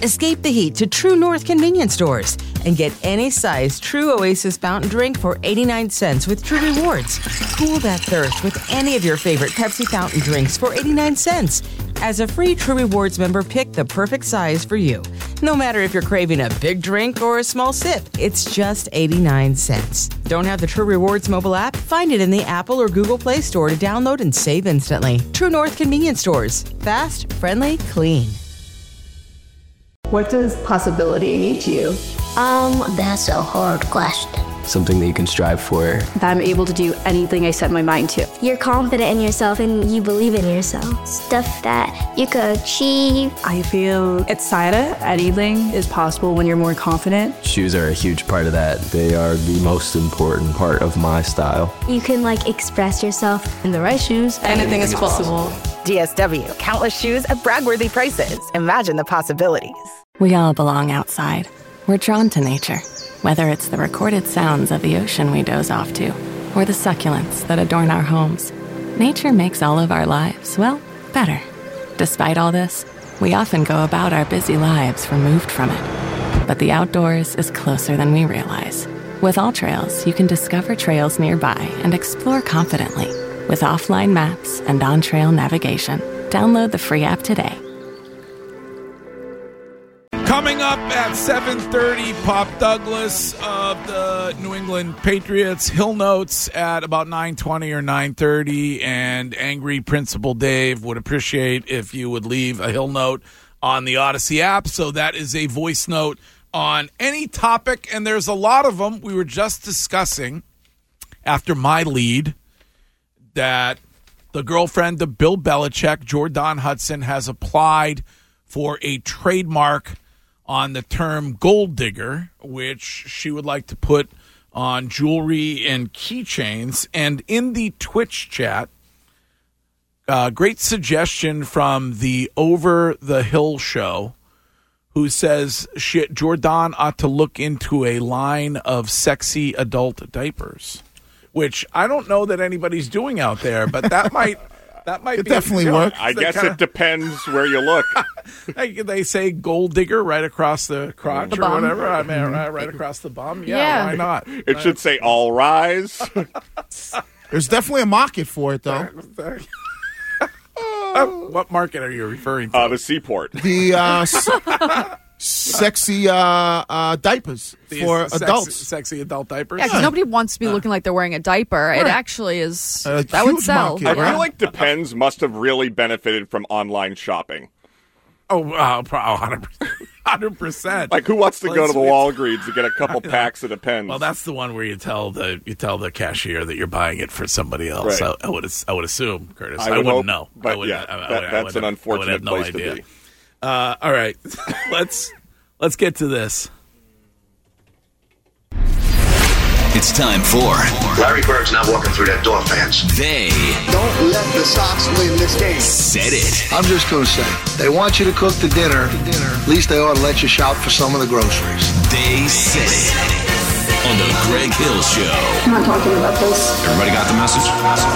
Escape the heat to True North convenience stores and get any size True Oasis fountain drink for 89 cents with True Rewards. Cool that thirst with any of your favorite Pepsi fountain drinks for 89 cents. As a free True Rewards member, pick the perfect size for you. No matter if you're craving a big drink or a small sip, it's just 89 cents. Don't have the True Rewards mobile app? Find it in the Apple or Google Play Store to download and save instantly. True North convenience stores. Fast, friendly, clean. What does possibility mean to you? That's a hard question. Something that you can strive for. That I'm able to do anything I set my mind to. You're confident in yourself and you believe in yourself. Stuff that you could achieve. I feel excited. Anything is possible when you're more confident. Shoes are a huge part of that. They are the most important part of my style. You can express yourself. In the right shoes, anything is possible. DSW, countless shoes at brag-worthy prices. Imagine the possibilities. We all belong outside. We're drawn to nature, whether it's the recorded sounds of the ocean we doze off to, or the succulents that adorn our homes. Nature makes all of our lives, well, better. Despite all this, we often go about our busy lives removed from it. But the outdoors is closer than we realize. With AllTrails, you can discover trails nearby and explore confidently. With offline maps and on-trail navigation. Download the free app today. Coming up at 7:30, Pop Douglas of the New England Patriots. Hill Notes at about 9:20 or 9:30. And Angry Principal Dave would appreciate if you would leave a Hill Note on the Odyssey app. So that is a voice note on any topic. And there's a lot of them. We were just discussing, after my lead, that the girlfriend of Bill Belichick, Jordan Hudson, has applied for a trademark on the term gold digger, which she would like to put on jewelry and keychains. And in the Twitch chat, great suggestion from the Over the Hill show, who says Jordan ought to look into a line of sexy adult diapers, which I don't know that anybody's doing out there, but that might it definitely work. I guess it depends where you look. They say gold digger right across the crotch or whatever. I mean, right across the bum. Yeah, why not? It should say all rise. There's definitely a market for it, though. What market are you referring to? The Seaport. The sexy diapers for adults. Sexy adult diapers? Yeah, because nobody wants to be looking like they're wearing a diaper. Right. It actually is. That would sell. I feel like Depends must have really benefited from online shopping. Oh, 100%. Like, who wants to go to the Walgreens to get a couple packs of Depends? Well, that's the one where you tell the cashier that you're buying it for somebody else. Right. I would assume, Curtis. I wouldn't know. But that's an unfortunate place to be. All right, let's get to this. It's time for Larry Bird's not walking through that door, fans. They don't let the Sox win this game. Said it. I'm just going to say, they want you to cook the dinner. At least they ought to let you shop for some of the groceries. They said it on the Greg Hill Show. I'm not talking about this. Everybody got the message?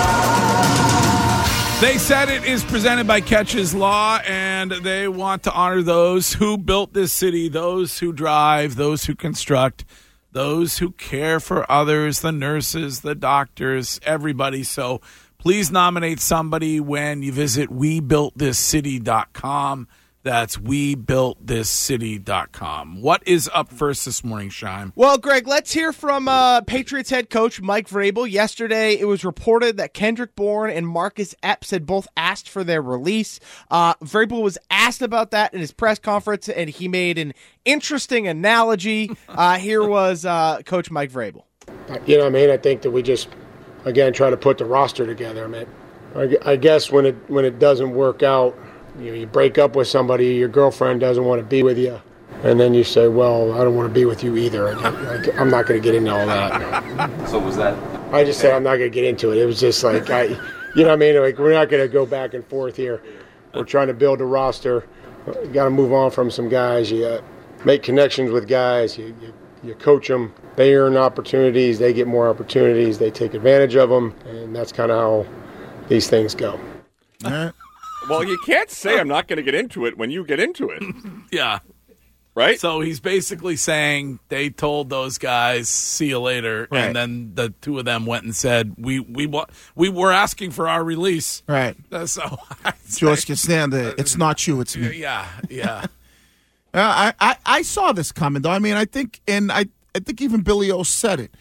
They Said It is presented by Catches Law, and they want to honor those who built this city, those who drive, those who construct, those who care for others, the nurses, the doctors, everybody. So please nominate somebody when you visit WeBuiltThisCity.com. That's WeBuiltThisCity.com. What is up first this morning, Shime? Well, Greg, let's hear from Patriots head coach Mike Vrabel. Yesterday, it was reported that Kendrick Bourne and Marcus Epps had both asked for their release. Vrabel was asked about that in his press conference, and he made an interesting analogy. Here was Coach Mike Vrabel. You know what I mean? I think that we just, again, try to put the roster together. I mean, I guess when it doesn't work out, you break up with somebody, your girlfriend doesn't want to be with you, and then you say, well, I don't want to be with you either. I'm not going to get into all that. So was that? I just said I'm not going to get into it. It was just like, you know what I mean? Like, we're not going to go back and forth here. We're trying to build a roster. You got to move on from some guys. You make connections with guys. You coach them. They earn opportunities. They get more opportunities. They take advantage of them, and that's kind of how these things go. Well, you can't say I'm not going to get into it when you get into it. Yeah. Right. So he's basically saying they told those guys, "See you later," Right. and then the two of them went and said, "We were asking for our release." Right. So George Costanza, it's not you, it's me. Yeah. I saw this coming, though. I mean, I think even Billy O said it.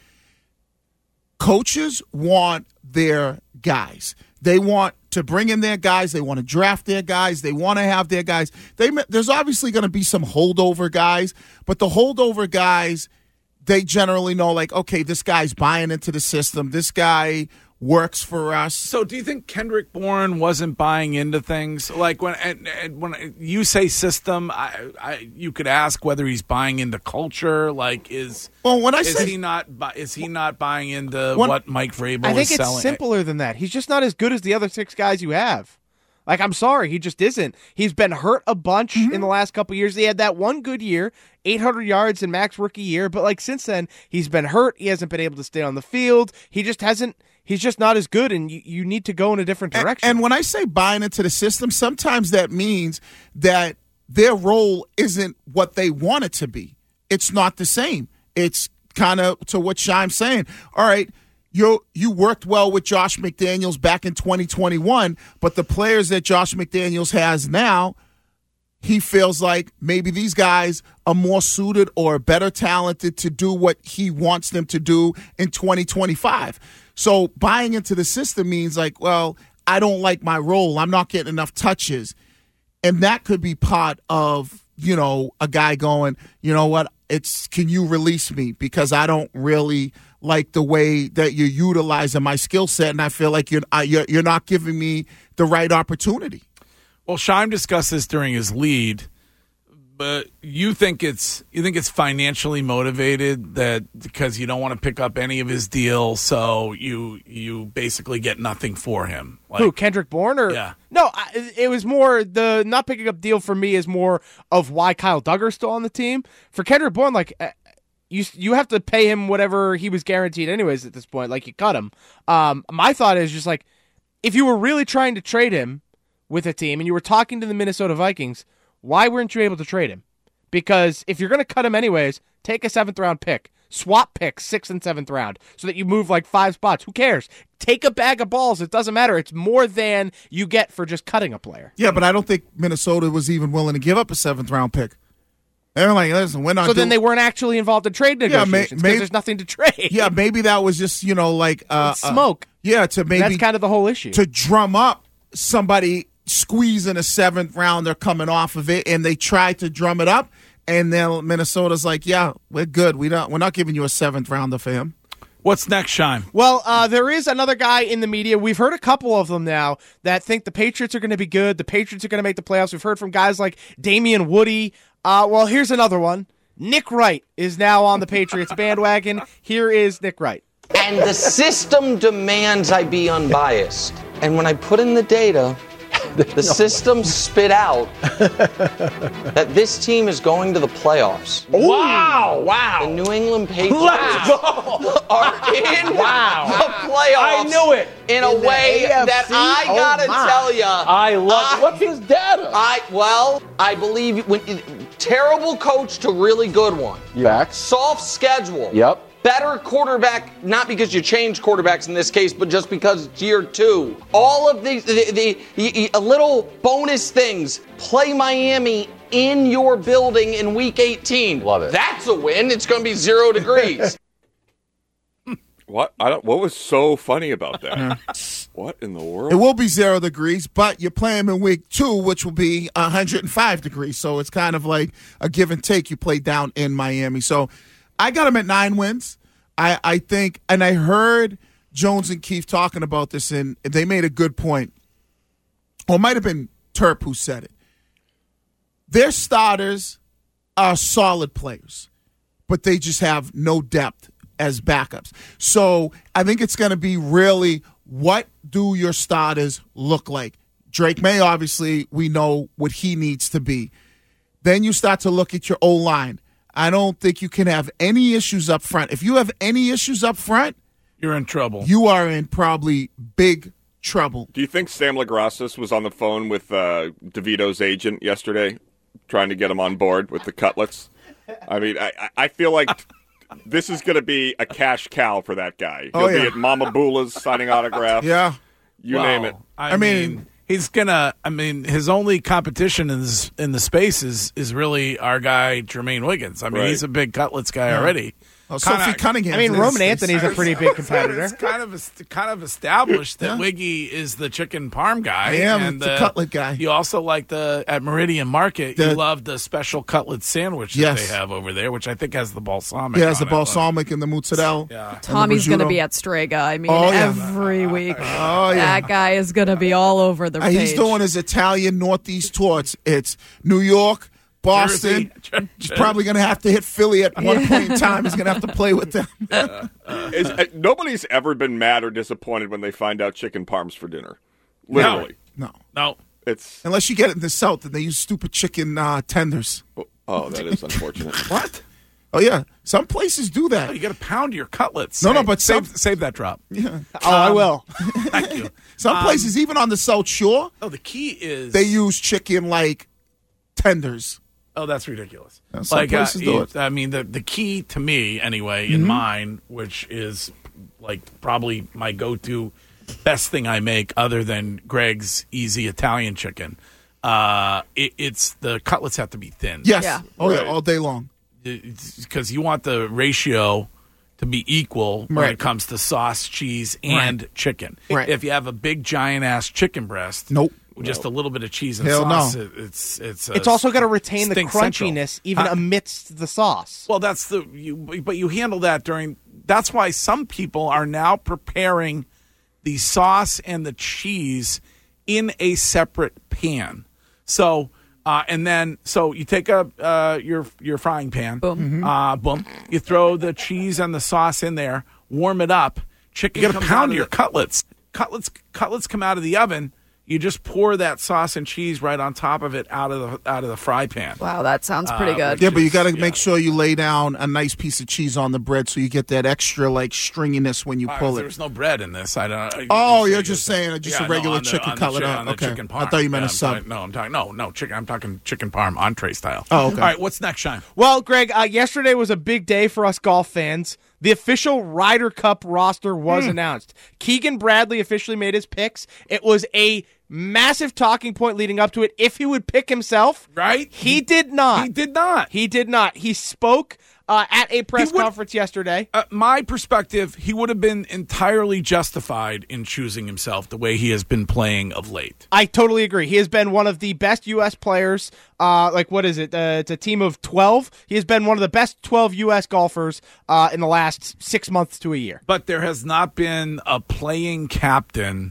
Coaches want their guys. They want to bring in their guys. They want to draft their guys. They want to have their guys. There's obviously going to be some holdover guys, but the holdover guys, they generally know, like, okay, this guy's buying into the system. This guy works for us. So do you think Kendrick Bourne wasn't buying into things? Like when you say system, you could ask whether he's buying into culture. Like is he not buying into what Mike Vrabel is selling? I think it's simpler than that. He's just not as good as the other 6 guys you have. Like, I'm sorry, he just isn't. He's been hurt a bunch in the last couple of years. He had that one good year, 800 yards in Mac's rookie year, but like since then, he's been hurt. He hasn't been able to stay on the field. He just hasn't. He's just not as good, and you need to go in a different direction. And when I say buying into the system, sometimes that means that their role isn't what they want it to be. It's not the same. It's kind of to what Shime's saying. All right, you worked well with Josh McDaniels back in 2021, but the players that Josh McDaniels has now, he feels like maybe these guys are more suited or better talented to do what he wants them to do in 2025. So buying into the system means like, well, I don't like my role. I'm not getting enough touches. And that could be part of, a guy going, you know what, can you release me? Because I don't really like the way that you're utilizing my skill set, and I feel like you're not giving me the right opportunity. Well, Shime discussed this during his lead, but you think it's financially motivated, that because you don't want to pick up any of his deals, so you basically get nothing for him. Like, who, Kendrick Bourne? Yeah. No, it was more the not picking up deal for me is more of why Kyle Duggar's still on the team. For Kendrick Bourne, like you have to pay him whatever he was guaranteed anyways at this point. Like you cut him. My thought is just like if you were really trying to trade him with a team and you were talking to the Minnesota Vikings, why weren't you able to trade him? Because if you're going to cut him anyways, take a 7th round pick. Swap picks 6th and 7th round so that you move like 5 spots. Who cares? Take a bag of balls. It doesn't matter. It's more than you get for just cutting a player. Yeah, but I don't think Minnesota was even willing to give up a 7th round pick. They're like, listen, we're not. So then they weren't actually involved in trade negotiations because there's nothing to trade. Yeah, maybe that was just smoke. That's kind of the whole issue. To drum up somebody squeezing a 7th rounder coming off of it, and they tried to drum it up, and then Minnesota's like, yeah, we're good. We're not giving you a 7th rounder for him. What's next, Shime? Well, there is another guy in the media. We've heard a couple of them now that think the Patriots are going to be good. The Patriots are going to make the playoffs. We've heard from guys like Damian Woody. Well, here's another one. Nick Wright is now on the Patriots bandwagon. Here is Nick Wright. And the system demands I be unbiased. And when I put in the data, the system spit out that this team is going to the playoffs. Wow. The New England Patriots Let's go. are in the playoffs. I knew it. In a way that I gotta tell you. I love what's this data? I believe terrible coach to really good one. Back. Soft schedule. Yep. Better quarterback, not because you changed quarterbacks in this case, but just because it's year 2. All of these, the little bonus things. Play Miami in your building in week 18. Love it. That's a win. It's going to be 0 degrees. What? What was so funny about that? What in the world? It will be 0 degrees, but you're playing in week 2, which will be 105 degrees. So it's kind of like a give and take. You play down in Miami. So I got them at 9 wins. I think, and I heard Jones and Keefe talking about this, and they made a good point. Or it might have been Terp who said it. Their starters are solid players, but they just have no depth as backups. So I think it's going to be really, what do your starters look like? Drake May, obviously, we know what he needs to be. Then you start to look at your O-line. I don't think you can have any issues up front. If you have any issues up front, you're in trouble. You are in probably big trouble. Do you think Sam Lagrassis was on the phone with DeVito's agent yesterday trying to get him on board with the cutlets. I mean, I feel like this is going to be a cash cow for that guy. He'll be at Mama Bula's signing autographs. Yeah. You name it. I mean, he's gonna. I mean, his only competition in the space is really our guy Jermaine Wiggins. I mean, he's a big cutlets guy already. Oh, Sophie Cunningham. I mean, Roman Anthony's a pretty big competitor. It's kind of established that Wiggy is the chicken parm guy. I am and the cutlet guy. You also like at Meridian Market. You love the special cutlet sandwich that they have over there, which I think has the balsamic. Yeah, has the balsamic and the mozzarella. Yeah. Tommy's going to be at Strega. I mean, every week. Oh, yeah. That guy is going to be all over the page. He's doing his Italian Northeast tours. It's New York, Boston. He's probably going to have to hit Philly at one point in time. He's going to have to play with them. Nobody's ever been mad or disappointed when they find out chicken parms for dinner. Literally. No. It's unless you get it in the South and they use stupid chicken tenders. Oh, that is unfortunate. What? Oh, yeah. Some places do that. Oh, you got to pound your cutlets. No, but save that drop. Yeah. I will. Thank you. Some places, even on the South Shore, the key is they use chicken like tenders. Oh, that's ridiculous. Some places do it. I mean, the key to me, anyway, in mine, which is like probably my go-to best thing I make other than Greg's easy Italian chicken, it's the cutlets have to be thin. Yes. Yeah. Oh, yeah, all day long. Because you want the ratio to be equal when it comes to sauce, cheese, and chicken. Right. If you have a big, giant-ass chicken breast, with just a little bit of cheese and sauce, it's also got to retain the crunchiness even amidst the sauce. Well, but you handle that that's why some people are now preparing the sauce and the cheese in a separate pan. So, so you take your frying pan, boom, you throw the cheese and the sauce in there, warm it up. Chicken, you got to pound your cutlets. Cutlets come out of the oven. You just pour that sauce and cheese right on top of it out of the fry pan. Wow, that sounds pretty good. Yeah, but you got to make sure you lay down a nice piece of cheese on the bread so you get that extra stringiness when you pull it. There's no bread in this. I don't. You're just saying just a regular chicken cutlet. Okay, chicken parm. I thought you meant a sub. I'm talking chicken. I'm talking chicken parm entree style. Oh, okay. All right, what's next, Shine? Well, Greg, yesterday was a big day for us golf fans. The official Ryder Cup roster was announced. Keegan Bradley officially made his picks. It was a massive talking point leading up to it. If he would pick himself, right? He did not. He did not. He spoke at a press conference yesterday. My perspective, he would have been entirely justified in choosing himself the way he has been playing of late. I totally agree. He has been one of the best U.S. players. What is it? It's a team of 12. He has been one of the best 12 U.S. golfers in the last 6 months to a year. But there has not been a playing captain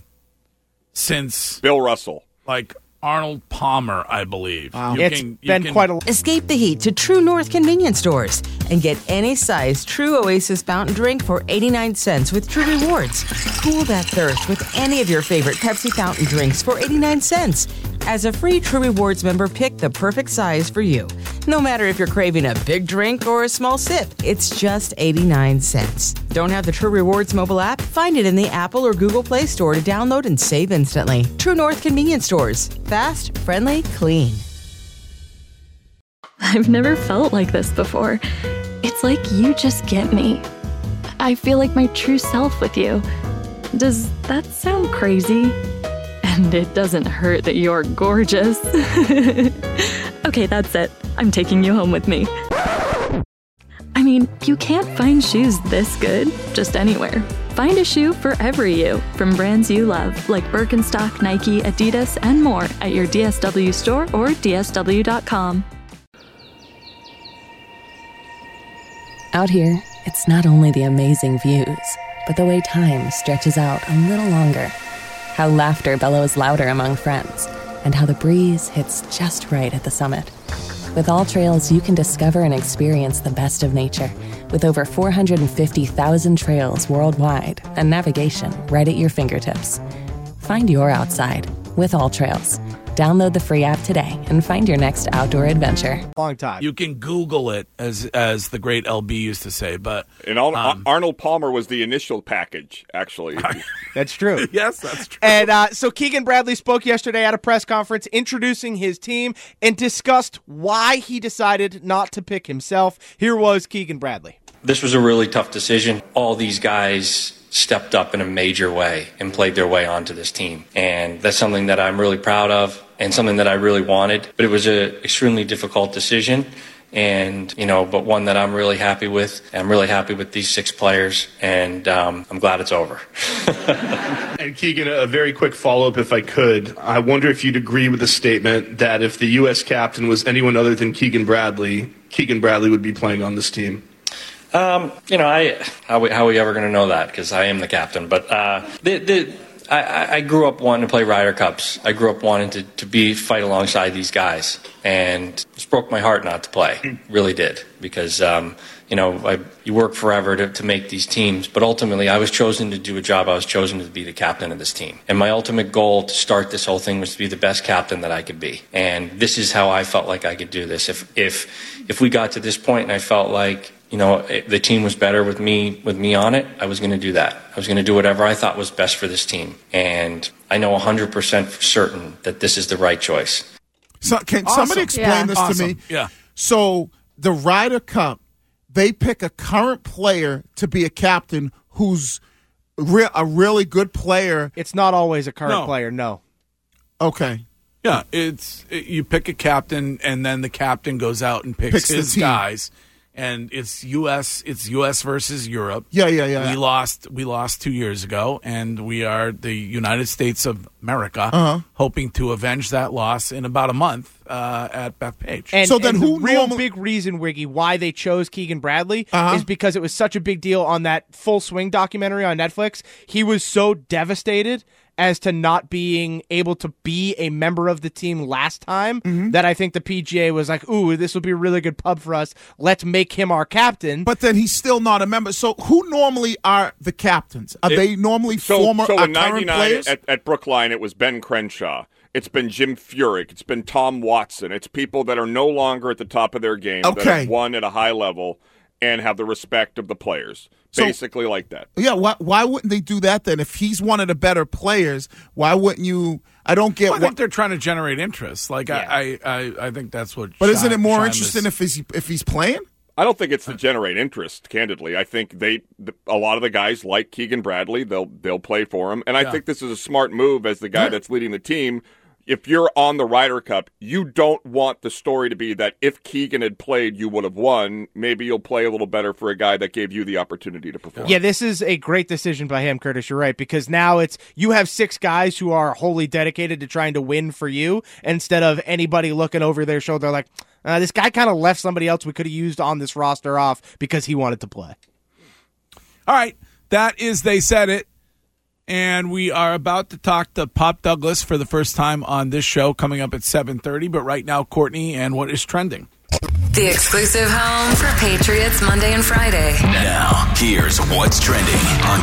since Bill Russell. Like Arnold Palmer, I believe. Wow. It's been quite a... Escape the heat to True North convenience stores and get any size True Oasis fountain drink for 89 cents with True Rewards. Cool that thirst with any of your favorite Pepsi fountain drinks for 89 cents. As a free True Rewards member, pick the perfect size for you. No matter if you're craving a big drink or a small sip, it's just 89 cents. Don't have the True Rewards mobile app? Find it in the Apple or Google Play Store to download and save instantly. True North convenience stores. Fast, friendly, clean. I've never felt like this before. It's like you just get me. I feel like my true self with you. Does that sound crazy? And it doesn't hurt that you're gorgeous. Okay, that's it. I'm taking you home with me. I mean, you can't find shoes this good just anywhere. Find a shoe for every you from brands you love, like Birkenstock, Nike, Adidas, and more at your DSW store or DSW.com. Out here, it's not only the amazing views, but the way time stretches out a little longer. How laughter bellows louder among friends, and how the breeze hits just right at the summit. With All Trails, you can discover and experience the best of nature, with over 450,000 trails worldwide and navigation right at your fingertips. Find your outside with All Trails. Download the free app today and find your next outdoor adventure. Long time. You can Google it, as the great LB used to say. But and Arnold Palmer was the initial package, actually. That's true. Yes, that's true. And so Keegan Bradley spoke yesterday at a press conference introducing his team and discussed why he decided not to pick himself. Here was Keegan Bradley. This was a really tough decision. All these guys stepped up in a major way and played their way onto this team. And that's something that I'm really proud of and something that I really wanted. But it was an extremely difficult decision. And, but one that I'm really happy with. I'm really happy with these 6 players, and I'm glad it's over. And Keegan, a very quick follow-up if I could. I wonder if you'd agree with the statement that if the U.S. captain was anyone other than Keegan Bradley would be playing on this team. How are we ever going to know that? Because I am the captain. But I grew up wanting to play Ryder Cups. I grew up wanting to fight alongside these guys, and it broke my heart not to play. Really did, because you work forever to make these teams. But ultimately, I was chosen to do a job. I was chosen to be the captain of this team, and my ultimate goal to start this whole thing was to be the best captain that I could be. And this is how I felt like I could do this. If we got to this point, and I felt like the team was better with me on it, I was going to do that. I was going to do whatever I thought was best for this team. And I know 100% for certain that this is the right choice. So can somebody explain this to me? Yeah. So the Ryder Cup, they pick a current player to be a captain who's a really good player. It's not always a current player, no. Okay. Yeah, you pick a captain, and then the captain goes out and picks his guys. And it's U.S. versus Europe. Yeah. We lost 2 years ago, and we are the United States of America, hoping to avenge that loss in about a month at Bethpage. And so then, big reason, Wiggy, why they chose Keegan Bradley is because it was such a big deal on that Full Swing documentary on Netflix. He was so devastated as to not being able to be a member of the team last time, that I think the PGA was like, ooh, this will be a really good pub for us. Let's make him our captain. But then he's still not a member. So who normally are the captains? Are they normally former in current 99 players? At Brookline, it was Ben Crenshaw. It's been Jim Furyk. It's been Tom Watson. It's people that are no longer at the top of their game, that have won at a high level and have the respect of the players. Basically like that. Yeah, why wouldn't they do that then? If he's one of the better players, why wouldn't you? I don't get. I think they're trying to generate interest. Like I think that's what. But isn't it more interesting if he's playing? I don't think it's to generate interest. Candidly, I think a lot of the guys like Keegan Bradley. They'll play for him, and I think this is a smart move as the guy that's leading the team. If you're on the Ryder Cup, you don't want the story to be that if Keegan had played, you would have won. Maybe you'll play a little better for a guy that gave you the opportunity to perform. Yeah, this is a great decision by him, Curtis. You're right, because now you have 6 guys who are wholly dedicated to trying to win for you instead of anybody looking over their shoulder like, this guy kind of left somebody else we could have used on this roster off because he wanted to play. All right, that is They Said It. And we are about to talk to Pop Douglas for the first time on this show coming up at 7:30. But right now, Courtney, and what is trending? The exclusive home for Patriots Monday and Friday. Now, here's what's trending on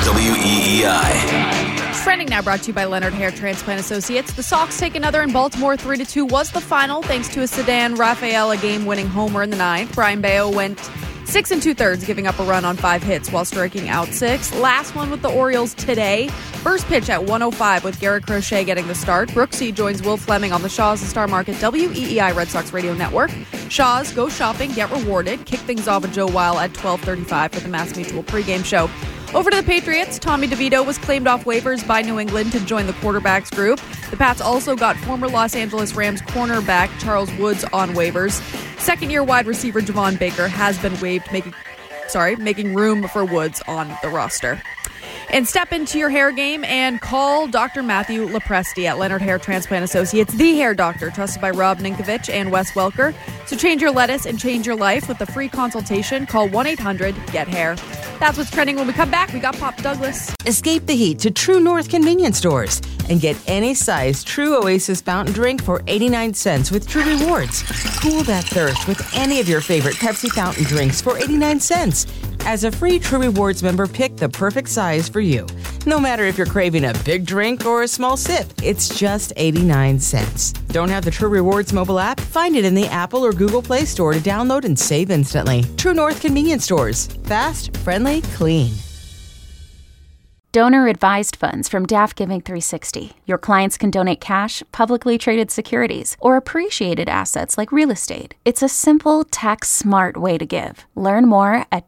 WEEI. Trending now brought to you by Leonard Hair Transplant Associates. The Sox take another in Baltimore. 3-2 was the final thanks to a Sedan Rafaela game-winning homer in the ninth. Brian Bayo went 6 2/3, giving up a run on 5 hits while striking out 6. Last one with the Orioles today. First pitch at 1:05 with Garrett Crochet getting the start. Brooksy joins Will Fleming on the Shaw's and Star Market WEEI Red Sox Radio Network. Shaw's Go Shopping, Get Rewarded. Kick things off with Joe Weil at 12:35 for the Mass Mutual pregame show. Over to the Patriots, Tommy DeVito was claimed off waivers by New England to join the quarterbacks group. The Pats also got former Los Angeles Rams cornerback Charles Woods on waivers. Second-year wide receiver Javon Baker has been waived, making room for Woods on the roster. And step into your hair game and call Dr. Matthew Lepresti at Leonard Hair Transplant Associates, the hair doctor, trusted by Rob Ninkovich and Wes Welker. So change your lettuce and change your life with a free consultation. Call 1-800-GET-HAIR. That's what's trending. When we come back, we got Pop Douglas. Escape the heat to True North convenience stores and get any size True Oasis fountain drink for 89 cents with True Rewards. Cool that thirst with any of your favorite Pepsi fountain drinks for 89 cents. As a free True Rewards member, pick the perfect size for you. No matter if you're craving a big drink or a small sip, it's just 89 cents. Don't have the True Rewards mobile app? Find it in the Apple or Google Play Store to download and save instantly. True North Convenience Stores. Fast, friendly, clean. Donor-advised funds from DAF Giving 360. Your clients can donate cash, publicly traded securities, or appreciated assets like real estate. It's a simple, tax-smart way to give. Learn more at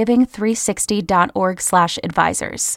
dafgiving360.org/advisors.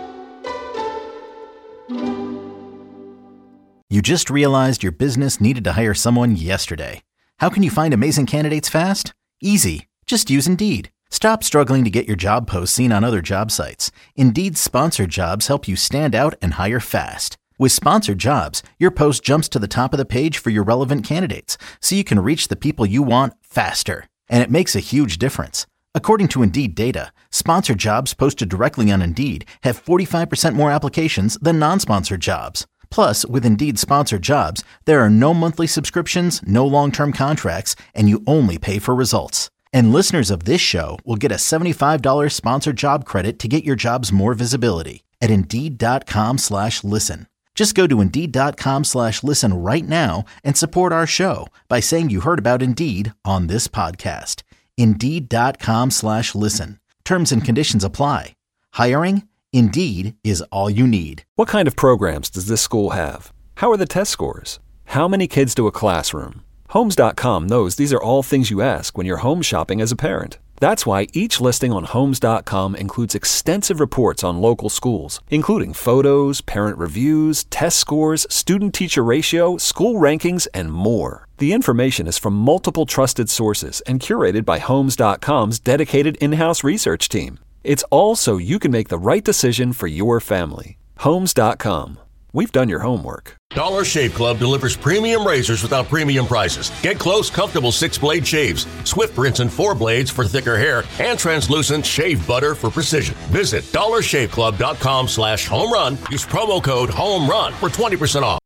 You just realized your business needed to hire someone yesterday. How can you find amazing candidates fast? Easy. Just use Indeed. Stop struggling to get your job posts seen on other job sites. Indeed's sponsored jobs help you stand out and hire fast. With sponsored jobs, your post jumps to the top of the page for your relevant candidates, so you can reach the people you want faster. And it makes a huge difference. According to Indeed data, sponsored jobs posted directly on Indeed have 45% more applications than non-sponsored jobs. Plus, with Indeed sponsored jobs, there are no monthly subscriptions, no long-term contracts, and you only pay for results. And listeners of this show will get a $75 sponsored job credit to get your jobs more visibility at Indeed.com/listen. Just go to Indeed.com/listen right now and support our show by saying you heard about Indeed on this podcast. Indeed.com/listen. Terms and conditions apply. Hiring? Indeed is all you need. What kind of programs does this school have? How are the test scores? How many kids do a classroom? Homes.com knows these are all things you ask when you're home shopping as a parent. That's why each listing on Homes.com includes extensive reports on local schools, including photos, parent reviews, test scores, student-teacher ratio, school rankings, and more. The information is from multiple trusted sources and curated by Homes.com's dedicated in-house research team. It's all so you can make the right decision for your family. Homes.com. We've done your homework. Dollar Shave Club delivers premium razors without premium prices. Get close, comfortable 6-blade shaves, swift rinse and 4 blades for thicker hair, and translucent shave butter for precision. Visit dollarshaveclub.com/homerun. Use promo code HOMERUN for 20% off.